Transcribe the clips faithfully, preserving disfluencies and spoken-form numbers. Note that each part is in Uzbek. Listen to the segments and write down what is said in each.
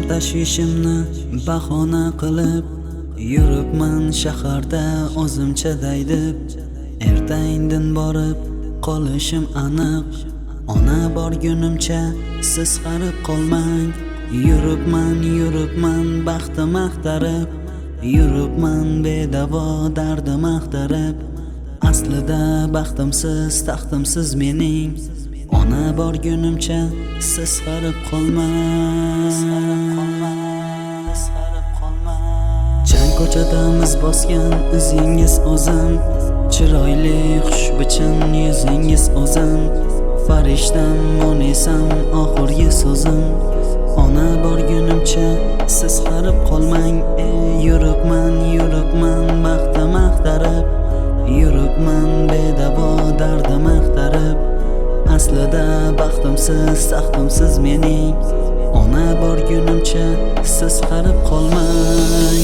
tashvishimni bahona qilib yuribman shaharda o'zimcha daydib. Erta indin borib qolishim aniq. Ona borgunimcha siz qarib qolmang. Yuribman, yuribman baxtim axtarib. Yuribman bedavo dardim axtarib. Aslida baxtimsiz, taxtimsiz mening. Ona borgunimcha siz qarib qolmang. Chang ko'chadamiz bosgan izingiz o'zim. Chiroyli xushbichim yuzingiz o'zim. Farishtam mo'nisam oxirgi so'zim. Ona borgunimcha siz qarib qolmang. Ey yuribman, yuribman baxtim axtarib. Yuribman bedavo dardim axtarib. Aslida baxtimsiz, taxtimsiz mening. Ona borgunimcha siz qarib qolmang.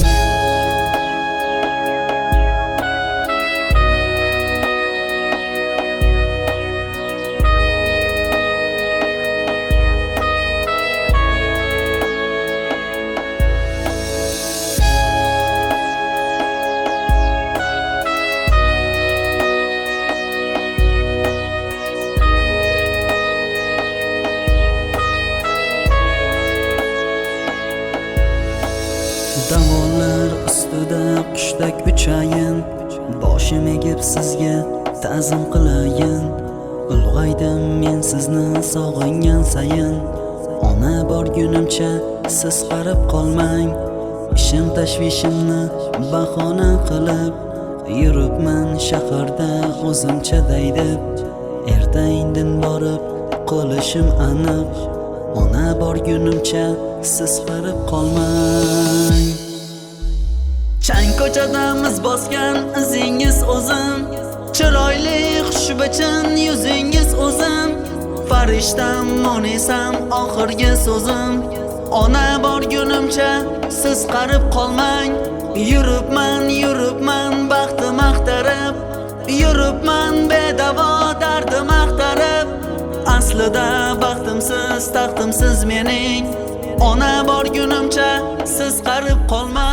Davolar ustida qushdek uchayin. Boshim egib sizga ta'zim qilayin. Ulg'aydim men sizni sog'ingan sayin. Ona borgunimcha siz qarib qolmang. Ishim tashvishimni bahona qilib yuribman shaharda o'zimcha daydib. Erta indin borib qolishim aniq. Ona borgunimcha siz qarib qolmang. Chang ko'chadamiz bosgan izingiz o'zim. Chiroyli xushbichim yuzingiz o'zim. Farishtam mo'nisam oxirgi so'zim. Ona borgunimcha siz qarib qolmang. Yuribman, yuribman baxtim axtarib. Yuribman bedavo dardim axtarib. Aslida baxtimsiz, taxtimsiz mening. Ona borgunimcha siz qarib qolmang.